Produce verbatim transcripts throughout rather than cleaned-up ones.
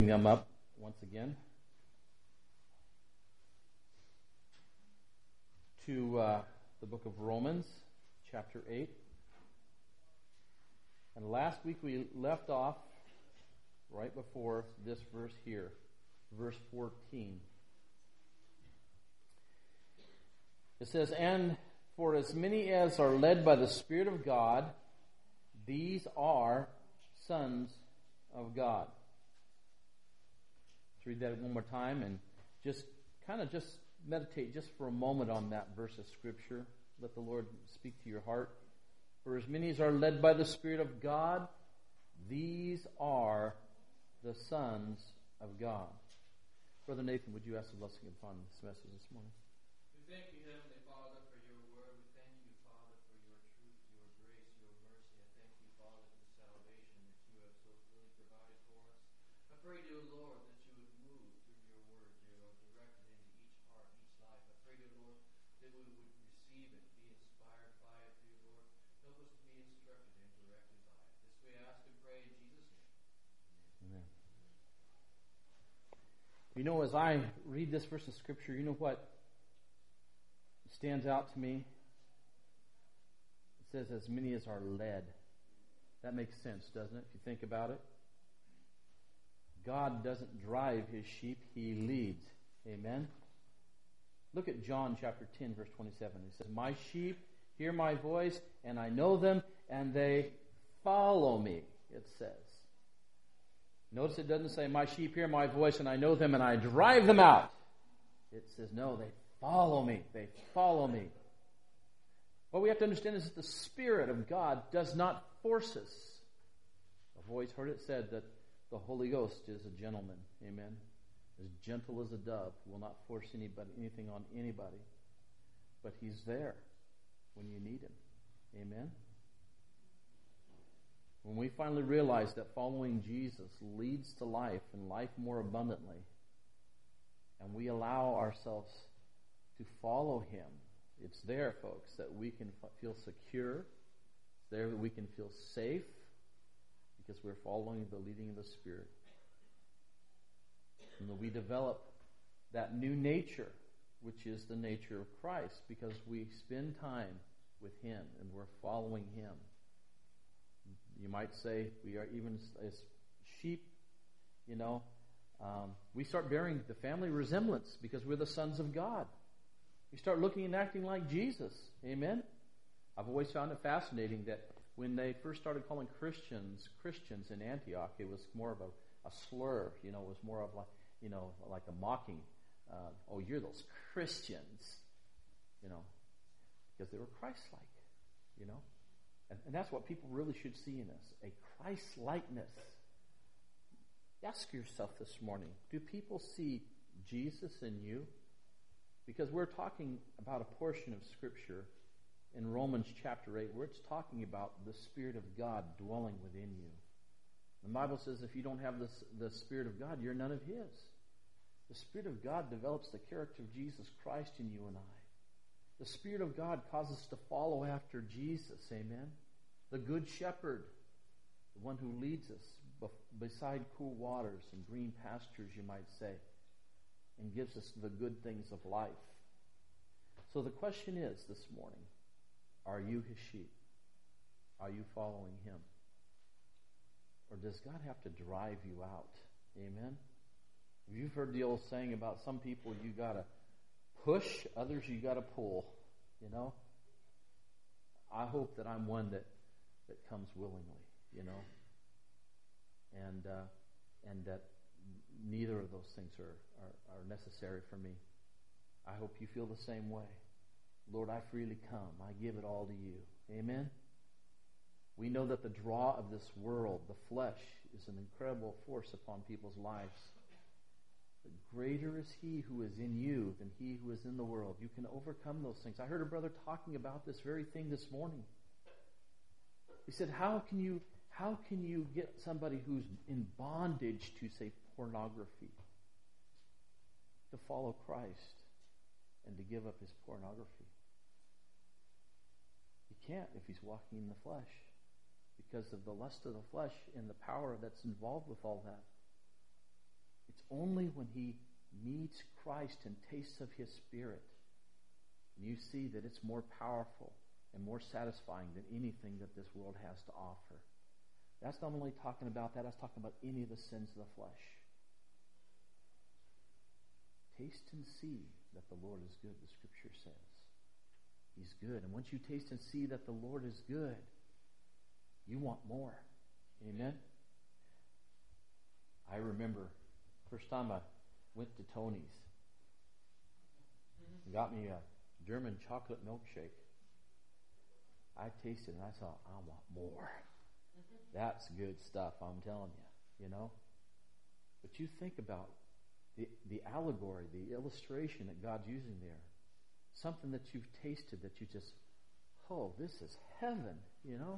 Them up once again to uh, the book of Romans, chapter eight. And last week we left off right before this verse here, verse fourteen. It says, "And for as many as are led by the Spirit of God, these are sons of God." Let's read that one more time and just kind of just meditate just for a moment on that verse of Scripture. Let the Lord speak to your heart. For as many as are led by the Spirit of God, these are the sons of God. Brother Nathan, would you ask a blessing upon this message this morning? We thank you, Heavenly Father, for your word. We thank you, Father, for your truth, your grace, your mercy. I thank you, Father, for the salvation that you have so freely provided for us. I pray, dear Lord, that you would move through your word, dear Lord, direct it into each heart, each life. I pray, dear Lord, that we would receive it, be inspired by it, dear Lord. Help us to be instructed and directed by it. This we ask and pray in Jesus' name. Amen. You know, as I read this verse of Scripture, you know what stands out to me? It says, as many as are led. That makes sense, doesn't it, if you think about it? God doesn't drive his sheep, he leads. Amen? Look at John chapter ten, verse twenty-seven. It says, "My sheep hear my voice, and I know them, and they follow me," it says. Notice it doesn't say, "My sheep hear my voice, and I know them, and I drive them out." It says, no, they follow me. They follow me. What we have to understand is that the Spirit of God does not force us. I've always heard it said that the Holy Ghost is a gentleman. Amen. As gentle as a dove. Will not force anybody anything on anybody. But he's there when you need him. Amen. When we finally realize that following Jesus leads to life and life more abundantly, and we allow ourselves to follow him, it's there, folks, that we can f- feel secure. It's there that we can feel safe because we're following the leading of the Spirit. And that we develop that new nature, which is the nature of Christ, because we spend time with him and we're following him. You might say we are even as sheep, you know, um, we start bearing the family resemblance because we're the sons of God. We start looking and acting like Jesus. Amen? I've always found it fascinating that when they first started calling Christians Christians in Antioch, it was more of a, a slur. You know, it was more of like, you know, like a mocking. Uh, oh, you're those Christians, you know, because they were Christ-like, you know. And, and that's what people really should see in us, a Christ-likeness. Ask yourself this morning, do people see Jesus in you? Because we're talking about a portion of Scripture in Romans chapter eight where it's talking about the Spirit of God dwelling within you. The Bible says if you don't have this, the Spirit of God, you're none of his. The Spirit of God develops the character of Jesus Christ in you and I. The Spirit of God causes us to follow after Jesus, amen? The Good Shepherd, the one who leads us beside cool waters and green pastures, you might say, and gives us the good things of life. So the question is this morning, are you his sheep? Are you following him? Or does God have to drive you out? Amen? You've heard the old saying about some people you got to push, others you got to pull, you know? I hope that I'm one that, that comes willingly, you know? And uh, and that neither of those things are, are, are necessary for me. I hope you feel the same way. Lord, I freely come. I give it all to you. Amen? We know that the draw of this world, the flesh, is an incredible force upon people's lives. But greater is he who is in you than he who is in the world. You can overcome those things. I heard a brother talking about this very thing this morning. He said, how can you how can you get somebody who's in bondage to, say, pornography to follow Christ and to give up his pornography? He can't if he's walking in the flesh because of the lust of the flesh and the power that's involved with all that. only when he meets Christ and tastes of his Spirit, and you see that it's more powerful and more satisfying than anything that this world has to offer. That's not only talking about that, that's talking about any of the sins of the flesh. Taste and see that the Lord is good, the Scripture says. He's good. And once you taste and see that the Lord is good, you want more. Amen? I remember first time I went to Tony's and got me a German chocolate milkshake. I tasted it and I thought, I want more. That's good stuff, I'm telling you, you know. But you think about the, the allegory, the illustration that God's using there. Something that you've tasted that you just, oh, this is heaven, you know.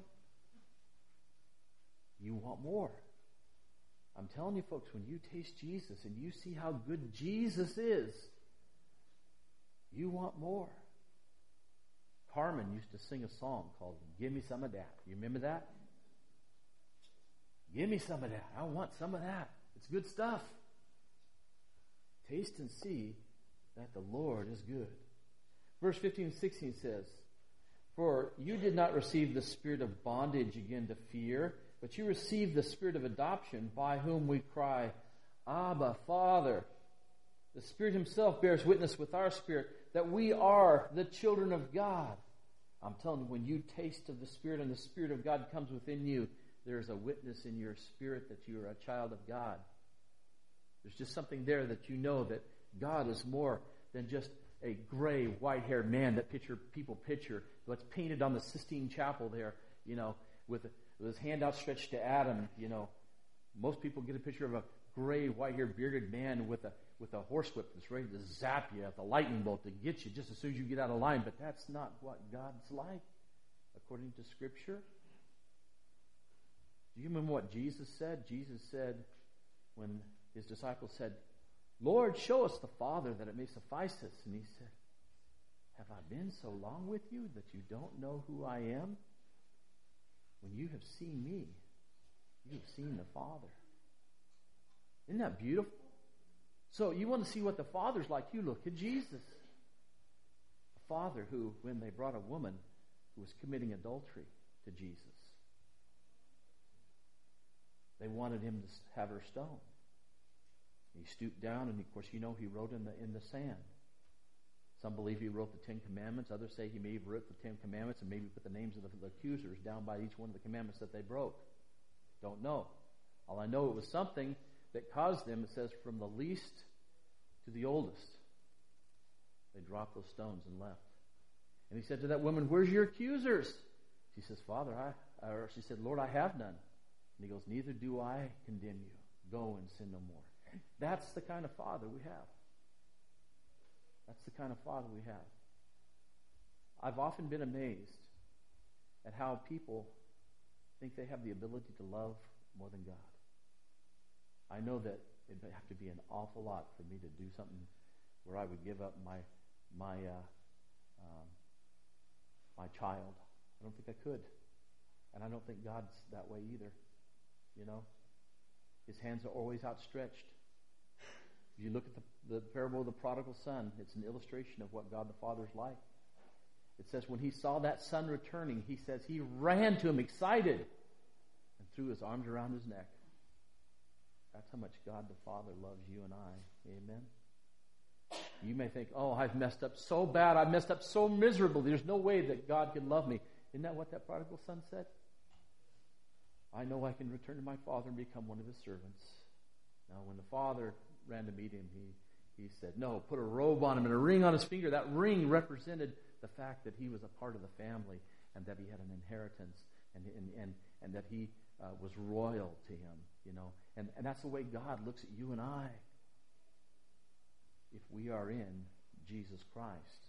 You want more. I'm telling you, folks, when you taste Jesus and you see how good Jesus is, you want more. Carmen used to sing a song called Give Me Some of That. You remember that? Give me some of that. I want some of that. It's good stuff. Taste and see that the Lord is good. Verse fifteen and sixteen says, For you did not receive the spirit of bondage again to fear, but you received the spirit of adoption, by whom we cry, Abba, Father. The Spirit Himself bears witness with our spirit that we are the children of God. I'm telling you, when you taste of the Spirit and the Spirit of God comes within you, there's a witness in your spirit that you are a child of God. There's just something there that you know that God is more than just a gray, white-haired man that picture people picture, what's painted on the Sistine Chapel there, you know, with, with his hand outstretched to Adam, you know. Most people get a picture of a gray, white-haired, bearded man with a with a horsewhip that's ready to zap you at the lightning bolt to get you just as soon as you get out of line. But that's not what God's like, according to Scripture. Do you remember what Jesus said? Jesus said, when His disciples said, Lord, show us the Father that it may suffice us. And He said, have I been so long with you that you don't know who I am? When you have seen me, you have seen the Father. Isn't that beautiful? So you want to see what the Father's like, you look at Jesus. A Father who, when they brought a woman who was committing adultery to Jesus, they wanted Him to have her stoned. He stooped down, and of course, you know, He wrote in the in the sand. Some believe He wrote the Ten Commandments. Others say He may have wrote the Ten Commandments and maybe put the names of the, the accusers down by each one of the commandments that they broke. Don't know. All I know, it was something that caused them, it says, from the least to the oldest. They dropped those stones and left. And He said to that woman, where's your accusers? She says, Father, I, or she said, Lord, I have none. And He goes, neither do I condemn you. Go and sin no more. That's the kind of Father we have. That's the kind of Father we have. I've often been amazed at how people think they have the ability to love more than God. I know that it would have to be an awful lot for me to do something where I would give up my my uh, um, my child. I don't think I could. And I don't think God's that way either. You know? His hands are always outstretched. If you look at the, the parable of the prodigal son, it's an illustration of what God the Father is like. It says when He saw that son returning, He says He ran to him excited and threw His arms around his neck. That's how much God the Father loves you and I. Amen? You may think, oh, I've messed up so bad. I've messed up so miserably. There's no way that God can love me. Isn't that what that prodigal son said? I know I can return to my father and become one of his servants. Now, when the father ran to meet him, he, he said, no, put a robe on him and a ring on his finger. That ring represented the fact that he was a part of the family and that he had an inheritance and, and, and, and that he uh, was royal to him, you know. And, and that's the way God looks at you and I if we are in Jesus Christ.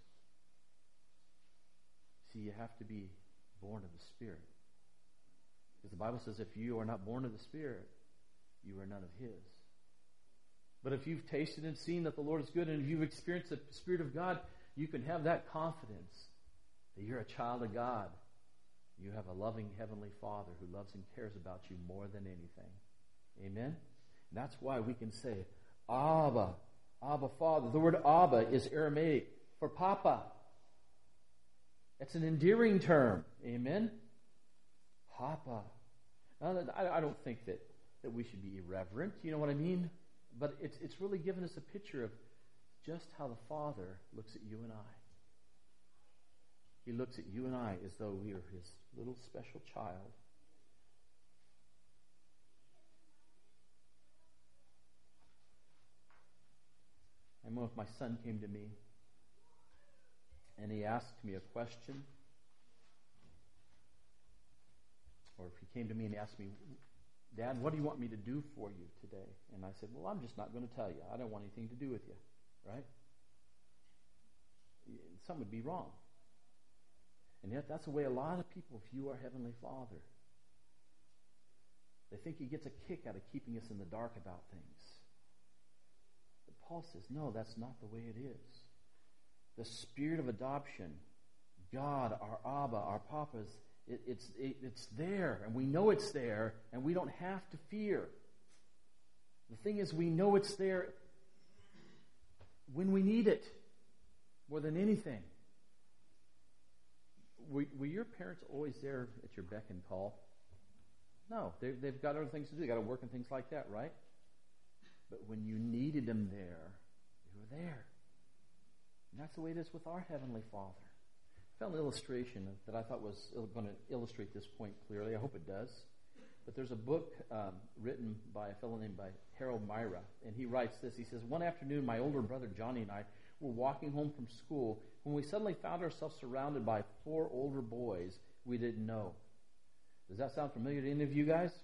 See, you have to be born of the Spirit. Because the Bible says if you are not born of the Spirit, you are none of His. But if you've tasted and seen that the Lord is good, and if you've experienced the Spirit of God, you can have that confidence that you're a child of God. You have a loving Heavenly Father who loves and cares about you more than anything. Amen? And that's why we can say, Abba. Abba, Father. The word Abba is Aramaic for Papa. It's an endearing term. Amen? Papa. Now, I don't think that, that we should be irreverent. You know what I mean? But it's, it's really given us a picture of just how the Father looks at you and I. He looks at you and I as though we are His little special child. I remember if my son came to me and he asked me a question, or if he came to me and he asked me, Dad, what do you want me to do for you today? And I said, well, I'm just not going to tell you. I don't want anything to do with you. Right? Some would be wrong. And yet that's the way a lot of people view our Heavenly Father. They think He gets a kick out of keeping us in the dark about things. But Paul says, no, that's not the way it is. The spirit of adoption, God, our Abba, our Papas, it, it's, it, it's there, and we know it's there, and we don't have to fear. The thing is, we know it's there when we need it, more than anything. Were, were your parents always there at your beck and call? No, they, they've got other things to do. They've got to work and things like that, right? But when you needed them there, they were there. And that's the way it is with our Heavenly Father. I found an illustration that I thought was going to illustrate this point clearly. I hope it does. But there's a book um, written by a fellow named by Harold Myra, and he writes this. He says, one afternoon, my older brother Johnny and I were walking home from school when we suddenly found ourselves surrounded by four older boys we didn't know. Does that sound familiar to any of you guys?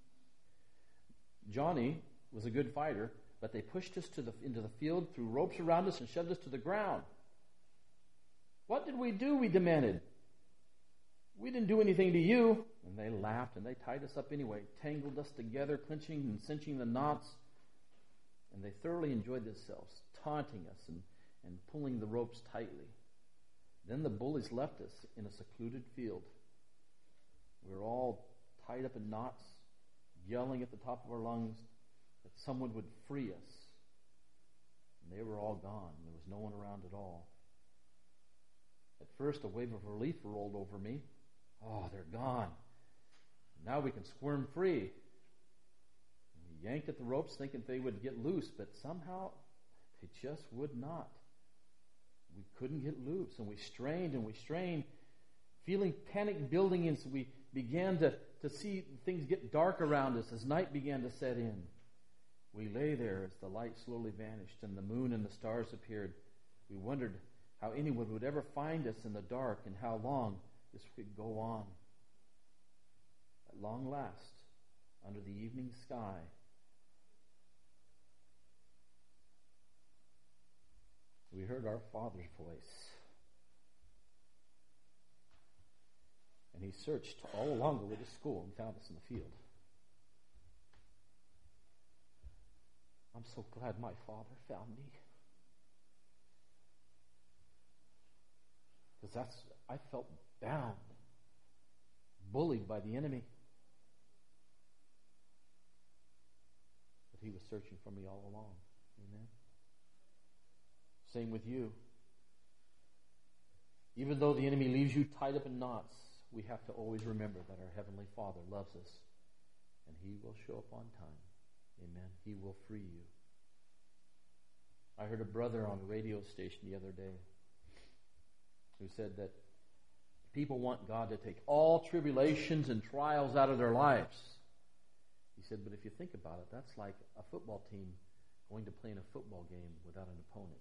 Johnny was a good fighter, but they pushed us to the, into the field, threw ropes around us, and shoved us to the ground. What did we do? We demanded. We didn't do anything to you. And they laughed, and they tied us up anyway, tangled us together, clinching and cinching the knots. And they thoroughly enjoyed themselves, taunting us and, and pulling the ropes tightly. Then the bullies left us in a secluded field. We were all tied up in knots, yelling at the top of our lungs that someone would free us. And they were all gone. There was no one around at all. At first, a wave of relief rolled over me. Oh, they're gone. Now we can squirm free. And we yanked at the ropes thinking they would get loose, but somehow they just would not. We couldn't get loose, and we strained and we strained, feeling panic building as we began to, to see things get dark around us as night began to set in. We lay there as the light slowly vanished and the moon and the stars appeared. We wondered how anyone would ever find us in the dark and how long this could go on. At long last, under the evening sky, we heard our Father's voice. And He searched all along the way to school and found us in the field. I'm so glad my Father found me. Because that's, I felt bound, bullied by the enemy. But He was searching for me all along. Amen. Same with you. Even though the enemy leaves you tied up in knots, we have to always remember that our Heavenly Father loves us, and He will show up on time. Amen. He will free you. I heard a brother on a radio station the other day who said that people want God to take all tribulations and trials out of their lives. He said, but if you think about it, that's like a football team going to play in a football game without an opponent.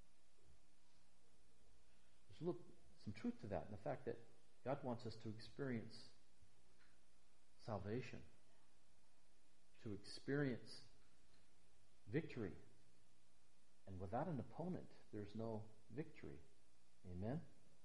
There's a little, some truth to that, in the fact that God wants us to experience salvation, to experience victory. And without an opponent, there's no victory. Amen?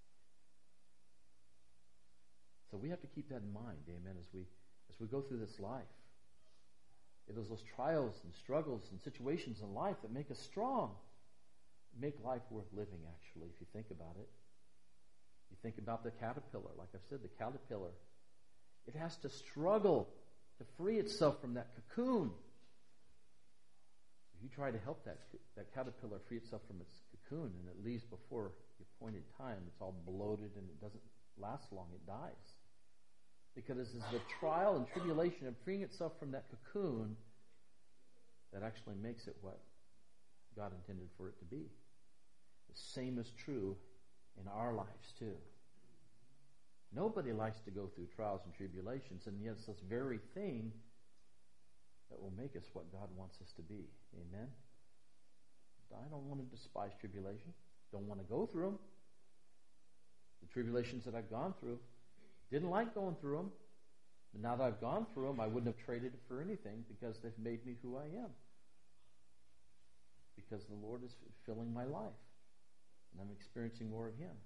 So we have to keep that in mind, amen, as we as we go through this life. It is those trials and struggles and situations in life that make us strong. Make life worth living, actually, if you think about it. You think about the caterpillar. Like I've said, the caterpillar, it has to struggle to free itself from that cocoon. you try to help that that caterpillar free itself from its cocoon, and it leaves before the appointed time, it's all bloated and it doesn't last long. It dies. Because this is the trial and tribulation of freeing itself from that cocoon that actually makes it what God intended for it to be. The same is true in our lives too. Nobody likes to go through trials and tribulations, and yet it's this very thing that will make us what God wants us to be. Amen? I don't want to despise tribulation. Don't want to go through them. The tribulations that I've gone through, didn't like going through them. But now that I've gone through them, I wouldn't have traded it for anything because they've made me who I am. Because the Lord is filling my life. And I'm experiencing more of Him.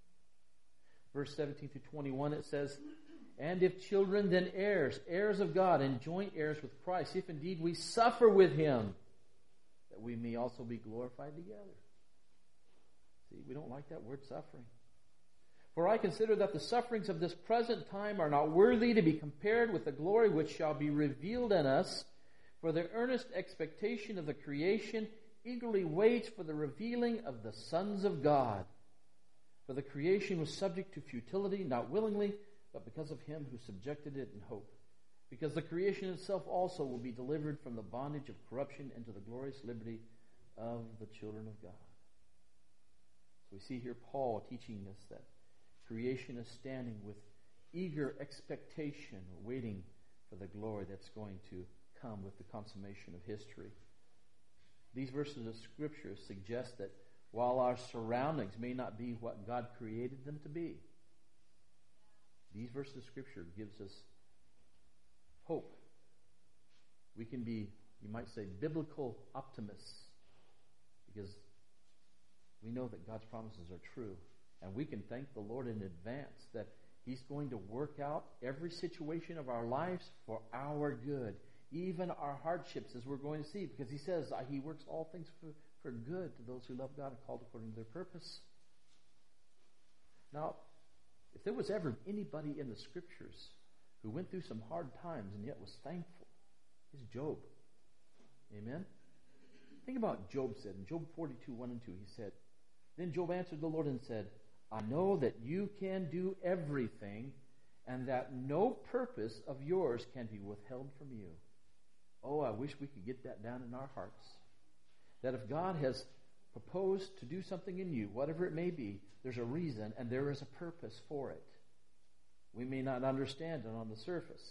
Verse seventeen through twenty-one, it says, "And if children, then heirs, heirs of God, and joint heirs with Christ, if indeed we suffer with Him, that we may also be glorified together." See, we don't like that word suffering. "For I consider that the sufferings of this present time are not worthy to be compared with the glory which shall be revealed in us. For the earnest expectation of the creation eagerly waits for the revealing of the sons of God. For the creation was subject to futility, not willingly, but because of Him who subjected it in hope. Because the creation itself also will be delivered from the bondage of corruption into the glorious liberty of the children of God." So we see here Paul teaching us that creation is standing with eager expectation, waiting for the glory that's going to come with the consummation of history. These verses of Scripture suggest that while our surroundings may not be what God created them to be, these verses of Scripture gives us hope. We can be, you might say, biblical optimists because we know that God's promises are true. And we can thank the Lord in advance that He's going to work out every situation of our lives for our good. Even our hardships, as we're going to see, because He says He works all things for, for good to those who love God and called according to their purpose. Now, if there was ever anybody in the Scriptures who went through some hard times and yet was thankful, it's Job. Amen? Think about what Job said. In Job forty-two, one and two, he said, "Then Job answered the Lord and said, I know that you can do everything, and that no purpose of yours can be withheld from you." Oh, I wish we could get that down in our hearts. That if God has proposed to do something in you, whatever it may be, there's a reason and there is a purpose for it. We may not understand it on the surface.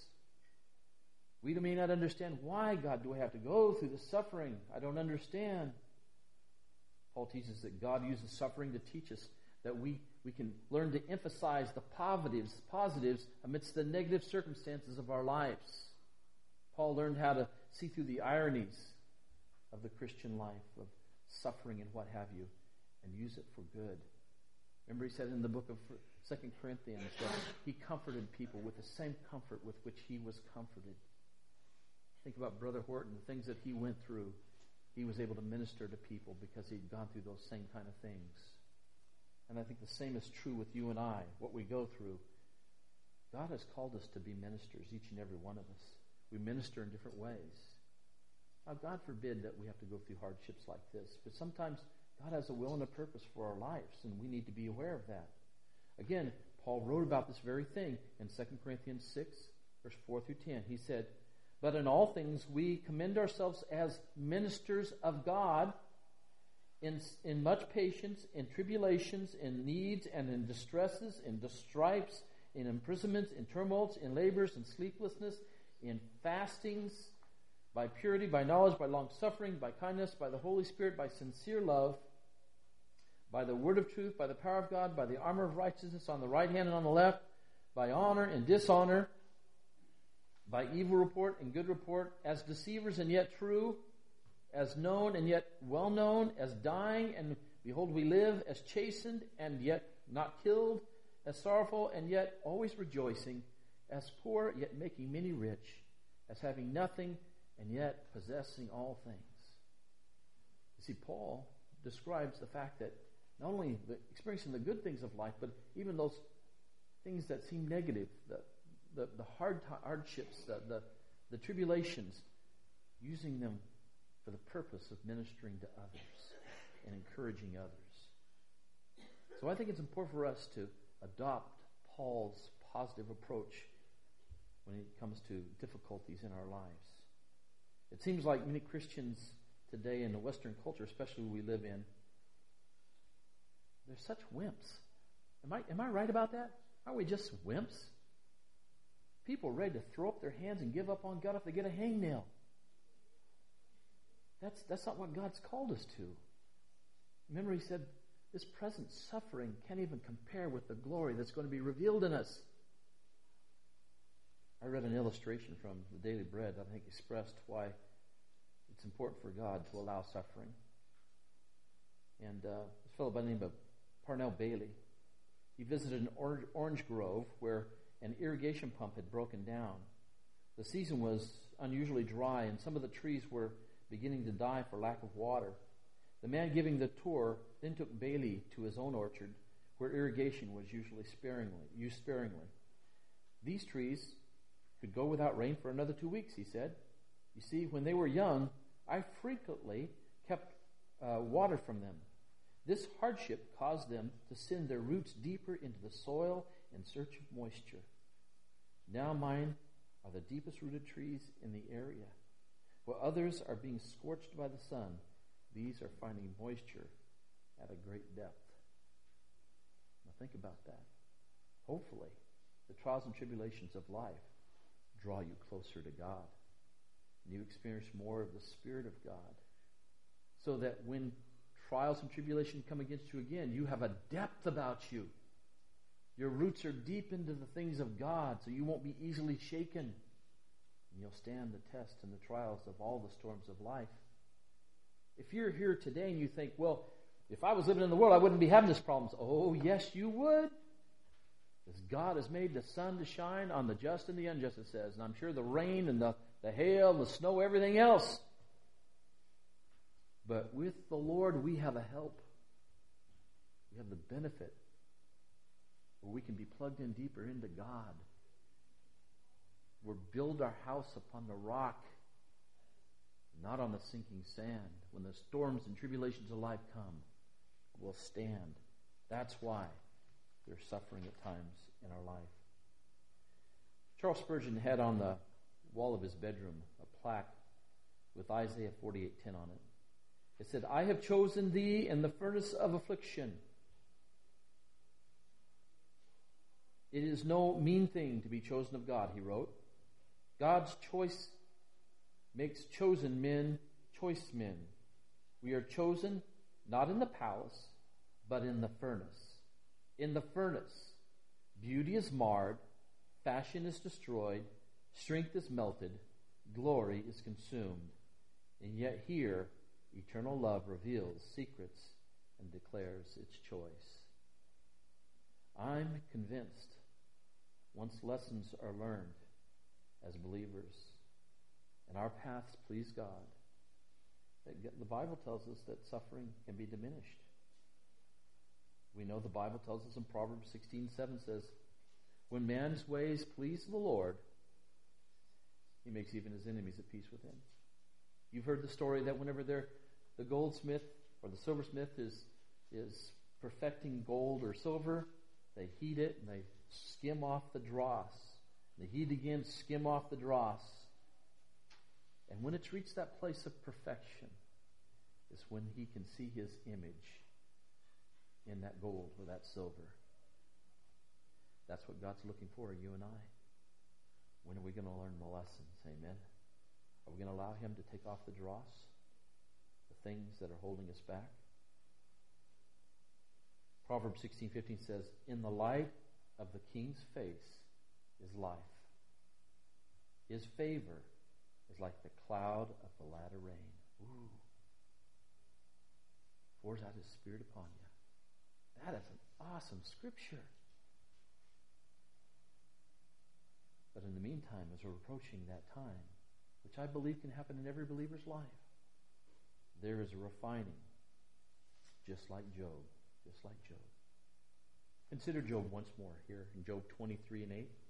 We may not understand, why, God, do I have to go through this suffering? I don't understand. Paul teaches that God uses suffering to teach us that we, we can learn to emphasize the positives, positives amidst the negative circumstances of our lives. Paul learned how to see through the ironies of the Christian life, of suffering and what have you, and use it for good. Remember he said in the book of Second Corinthians that he comforted people with the same comfort with which he was comforted. Think about Brother Horton, the things that he went through. He was able to minister to people because he'd gone through those same kind of things. And I think the same is true with you and I, what we go through. God has called us to be ministers, each and every one of us. We minister in different ways. Now, God forbid that we have to go through hardships like this, but sometimes God has a will and a purpose for our lives, and we need to be aware of that. Again, Paul wrote about this very thing in Second Corinthians six, verse four through ten. He said, "But in all things we commend ourselves as ministers of God, in, in much patience, in tribulations, in needs, and in distresses, in stripes, in imprisonments, in tumults, in labors, in sleeplessness, in fastings, by purity, by knowledge, by long-suffering, by kindness, by the Holy Spirit, by sincere love, by the word of truth, by the power of God, by the armor of righteousness on the right hand and on the left, by honor and dishonor, by evil report and good report, as deceivers and yet true, as known and yet well known, as dying and behold we live, as chastened and yet not killed, as sorrowful and yet always rejoicing, as poor yet making many rich, as having nothing and yet possessing all things." You see, Paul describes the fact that not only the, experiencing the good things of life, but even those things that seem negative, the the, the hard hardships, the, the the tribulations, using them for the purpose of ministering to others and encouraging others. So I think it's important for us to adopt Paul's positive approach when it comes to difficulties in our lives. It seems like many Christians today in the Western culture, especially we live in, they're such wimps. Am I, am I right about that? Aren't we just wimps? People ready to throw up their hands and give up on God if they get a hangnail. That's, that's not what God's called us to. Remember, he said, this present suffering can't even compare with the glory that's going to be revealed in us. I read an illustration from the Daily Bread that I think expressed why it's important for God to allow suffering. And uh, this fellow by the name of Parnell Bailey, he visited an or- orange grove where an irrigation pump had broken down. The season was unusually dry, and some of the trees were beginning to die for lack of water. The man giving the tour then took Bailey to his own orchard, where irrigation was usually sparingly used sparingly. These trees could go without rain for another two weeks, he said. You see, when they were young, I frequently kept uh, water from them. This hardship caused them to send their roots deeper into the soil in search of moisture. Now mine are the deepest rooted trees in the area. While others are being scorched by the sun, these are finding moisture at a great depth. Now think about that. Hopefully, the trials and tribulations of life draw you closer to God. And you experience more of the Spirit of God. So that when trials and tribulation come against you again, you have a depth about you. Your roots are deep into the things of God, so you won't be easily shaken. And you'll stand the test and the trials of all the storms of life. If you're here today and you think, well, if I was living in the world, I wouldn't be having these problems. Oh, yes, you would. Because God has made the sun to shine on the just and the unjust, it says. And I'm sure the rain and the, the hail, the snow, everything else. But with the Lord, we have a help. We have the benefit where we can be plugged in deeper into God. We'll build our house upon the rock, not on the sinking sand. When the storms and tribulations of life come, we'll stand. That's why there's suffering at times in our life. Charles Spurgeon had on the wall of his bedroom a plaque with Isaiah forty-eight ten on it. It said, I have chosen thee in the furnace of affliction. It is no mean thing to be chosen of God, he wrote. God's choice makes chosen men choice men. We are chosen not in the palace, but in the furnace. In the furnace, beauty is marred, fashion is destroyed, strength is melted, glory is consumed. And yet here, eternal love reveals secrets and declares its choice. I'm convinced, once lessons are learned as believers and our paths please God, that the Bible tells us that suffering can be diminished. We know the Bible tells us in Proverbs sixteen seven says, when man's ways please the Lord, he makes even his enemies at peace with him. You've heard the story that whenever they're, the goldsmith or the silversmith is, is perfecting gold or silver, they heat it and they skim off the dross. They heat again, skim off the dross. And when it's reached that place of perfection, is when he can see his image in that gold or that silver. That's what God's looking for, you and I. When are we going to learn the lessons? Amen. Are we going to allow him to take off the dross? The things that are holding us back? Proverbs sixteen fifteen says, in the light of the king's face is life. His favor is like the cloud of the latter rain. Ooh. Pours out his Spirit upon you. That is an awesome scripture. But in the meantime, as we're approaching that time, which I believe can happen in every believer's life, there is a refining, just like Job, just like Job. Consider Job once more here in Job twenty-three and eight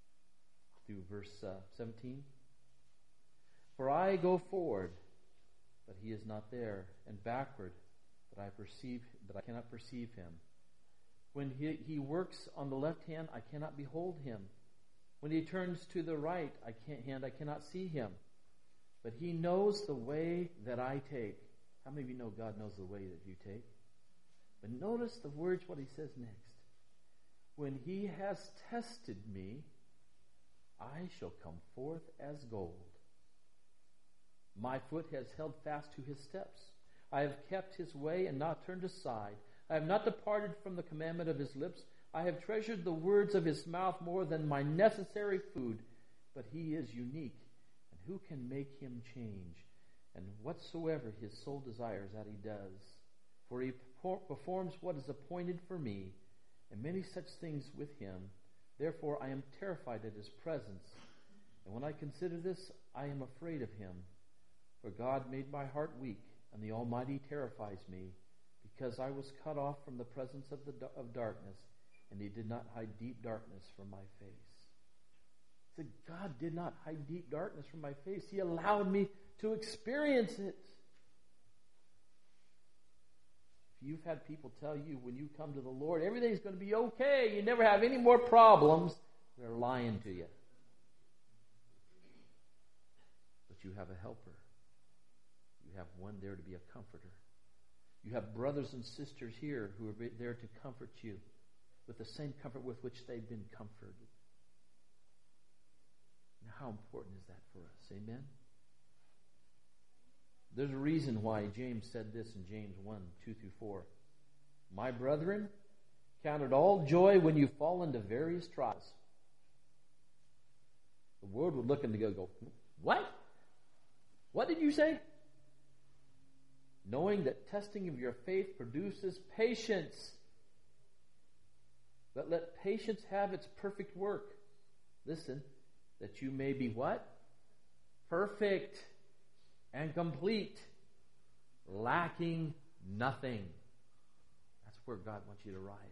through verse uh, seventeen. For I go forward but he is not there, and backward, that I perceive, that I cannot perceive him. When he, he works on the left hand, I cannot behold him. When he turns to the right I can't, hand, I cannot see him. But he knows the way that I take. How many of you know God knows the way that you take? But notice the words, what he says next. When he has tested me, I shall come forth as gold. My foot has held fast to his steps. I have kept his way and not turned aside. I have not departed from the commandment of his lips. I have treasured the words of his mouth more than my necessary food. But he is unique, and who can make him change? And whatsoever his soul desires, that he does. For he performs what is appointed for me, and many such things with him. Therefore I am terrified at his presence. And when I consider this, I am afraid of him. For God made my heart weak, and the Almighty terrifies me, because I was cut off from the presence of the of darkness, and he did not hide deep darkness from my face. So God did not hide deep darkness from my face. He allowed me to experience it. If you've had people tell you when you come to the Lord, everything's going to be okay, you never have any more problems, they're lying to you. But you have a helper. You have one there to be a comforter. You have brothers and sisters here who are there to comfort you with the same comfort with which they've been comforted. Now, how important is that for us? Amen? There's a reason why James said this in James one, two through four. My brethren, count it all joy when you fall into various trials. The world would look and go, go, what? What did you say? Knowing that testing of your faith produces patience. But let patience have its perfect work. Listen, that you may be what? Perfect and complete, lacking nothing. That's where God wants you to arrive.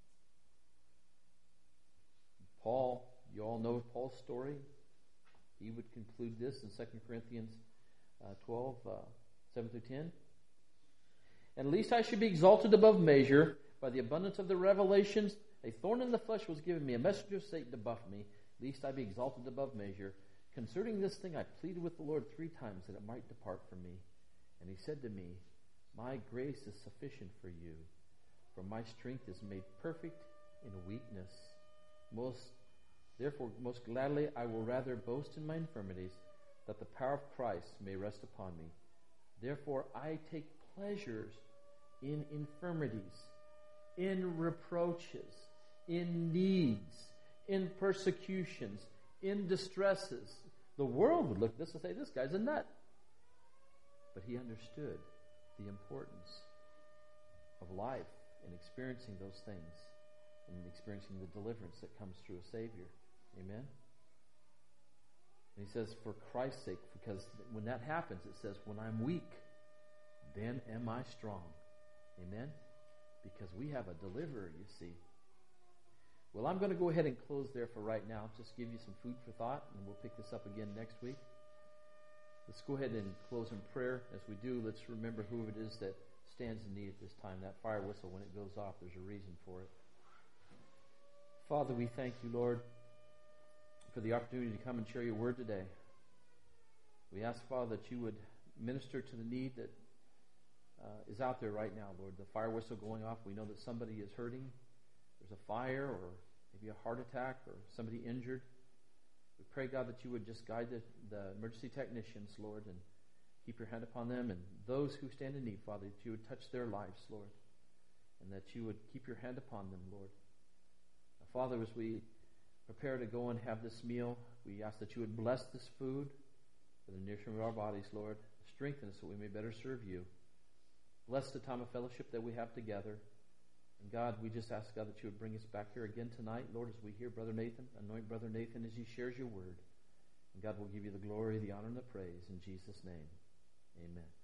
Paul, you all know Paul's story. He would conclude this in Second Corinthians uh, twelve, uh, seven through ten. And lest I should be exalted above measure by the abundance of the revelations, a thorn in the flesh was given me, a messenger of Satan to buffet me, lest I be exalted above measure. Concerning this thing I pleaded with the Lord three times that it might depart from me. And he said to me, my grace is sufficient for you, for my strength is made perfect in weakness. Most, therefore, most gladly I will rather boast in my infirmities, that the power of Christ may rest upon me. Therefore I take pleasures in infirmities, in reproaches, in needs, in persecutions, in distresses. The world would look at this and say, this guy's a nut. But he understood the importance of life and experiencing those things and experiencing the deliverance that comes through a Savior. Amen? And he says, for Christ's sake, because when that happens, it says, when I'm weak, then am I strong. Amen? Because we have a deliverer, you see. Well, I'm going to go ahead and close there for right now. Just give you some food for thought, and we'll pick this up again next week. Let's go ahead and close in prayer. As we do, let's remember who it is that stands in need at this time. That fire whistle, when it goes off, there's a reason for it. Father, we thank you, Lord, for the opportunity to come and share your word today. We ask, Father, that you would minister to the need that uh, is out there right now, Lord. The fire whistle going off, we know that somebody is hurting. There's a fire or maybe a heart attack or somebody injured. We pray, God, that you would just guide the, the emergency technicians, Lord, and keep your hand upon them. And those who stand in need, Father, that you would touch their lives, Lord, and that you would keep your hand upon them, Lord. Now, Father, as we prepare to go and have this meal, we ask that you would bless this food for the nourishment of our bodies, Lord. Strengthen us so we may better serve you. Bless the time of fellowship that we have together. And God, we just ask, God, that you would bring us back here again tonight, Lord, as we hear Brother Nathan, anoint Brother Nathan as he shares your word. And God will give you the glory, the honor, and the praise in Jesus' name. Amen.